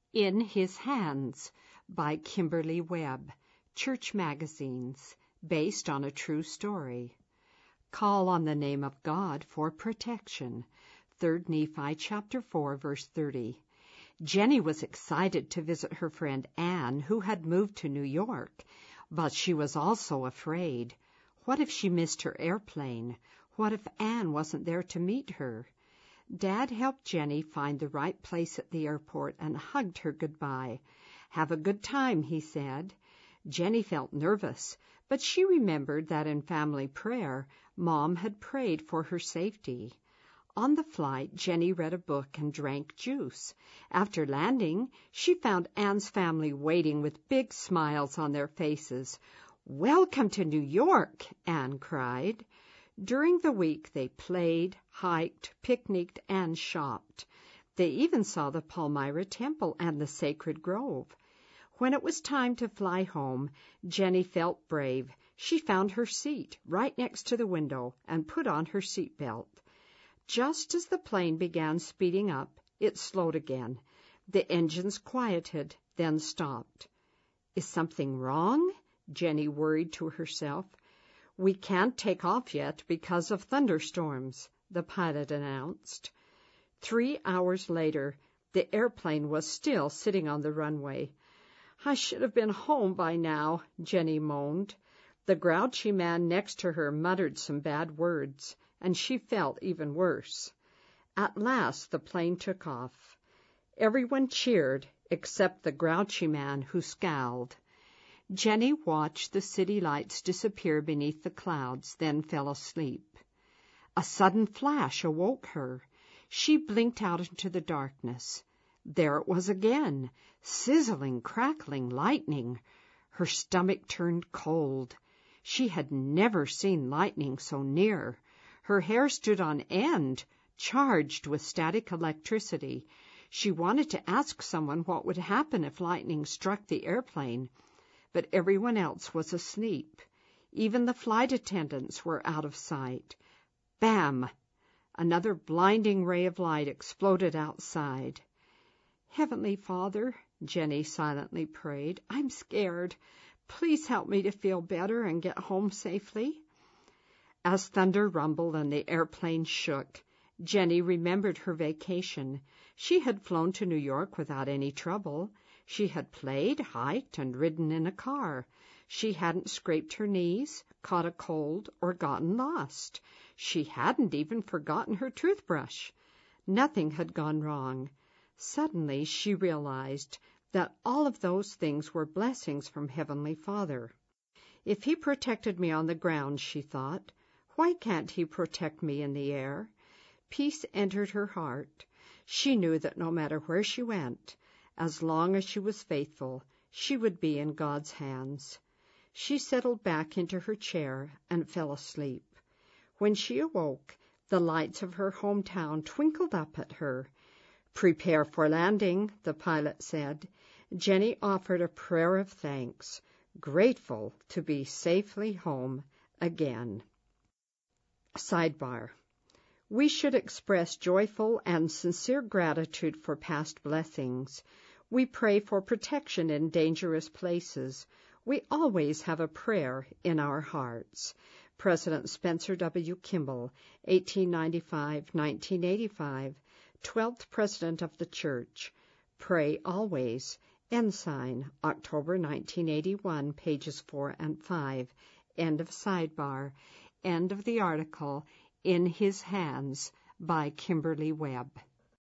In His Hands by Kimberly Webb, Church Magazines, based on a true story. Call on the name of God for protection. 3 Nephi chapter 4, verse 30. Jenny was excited to visit her friend Anne, who had moved to New York, but she was also afraid. What if she missed her airplane? What if Anne wasn't there to meet her? Dad helped Jenny find the right place at the airport and hugged her goodbye. "Have a good time," he said. Jenny felt nervous, but she remembered that in family prayer, Mom had prayed for her safety. On the flight, Jenny read a book and drank juice. After landing, she found Anne's family waiting with big smiles on their faces. "Welcome to New York," Anne cried. During the week, they played, hiked, picnicked, and shopped. They even saw the Palmyra Temple and the Sacred Grove. When it was time to fly home, Jenny felt brave. She found her seat right next to the window and put on her seat belt. Just as the plane began speeding up, it slowed again. The engines quieted, then stopped. "Is something wrong?" Jenny worried to herself. "We can't take off yet because of thunderstorms," the pilot announced. 3 hours later, the airplane was still sitting on the runway. "I should have been home by now," Jenny moaned. The grouchy man next to her muttered some bad words, and she felt even worse. At last the plane took off. Everyone cheered except the grouchy man, who scowled. Jenny watched the city lights disappear beneath the clouds, then fell asleep. A sudden flash awoke her. She blinked out into the darkness. There it was again, sizzling, crackling lightning. Her stomach turned cold. She had never seen lightning so near. Her hair stood on end, charged with static electricity. She wanted to ask someone what would happen if lightning struck the airplane, but everyone else was asleep. Even the flight attendants were out of sight. Bam! Another blinding ray of light exploded outside. "Heavenly Father," Jenny silently prayed, "I'm scared. Please help me to feel better and get home safely." As thunder rumbled and the airplane shook, Jenny remembered her vacation. She had flown to New York without any trouble. She had played, hiked, and ridden in a car. She hadn't scraped her knees, caught a cold, or gotten lost. She hadn't even forgotten her toothbrush. Nothing had gone wrong. Suddenly she realized that all of those things were blessings from Heavenly Father. If He protected me on the ground, she thought, why can't He protect me in the air? Peace entered her heart. She knew that no matter where she went, as long as she was faithful, she would be in God's hands. She settled back into her chair and fell asleep. When she awoke, the lights of her hometown twinkled up at her. "Prepare for landing," the pilot said. Jenny offered a prayer of thanks, grateful to be safely home again. Sidebar. We should express joyful and sincere gratitude for past blessings. We pray for protection in dangerous places. We always have a prayer in our hearts. President Spencer W. Kimball, 1895-1985, 12th President of the Church. Pray always. Ensign, October 1981, pages 4 and 5. End of sidebar. End of the article, In His Hands, by Kimberly Webb.